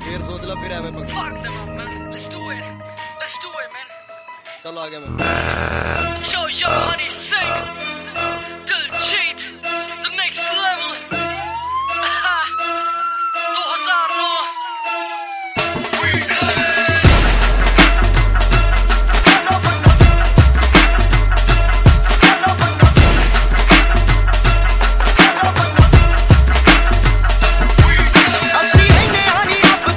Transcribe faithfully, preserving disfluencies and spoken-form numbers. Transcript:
फिर सोच ला फिर एवं पंगे। Fuck them up, man. Let's do it. Let's do it, man. चल आ गया मैं। Show your money, say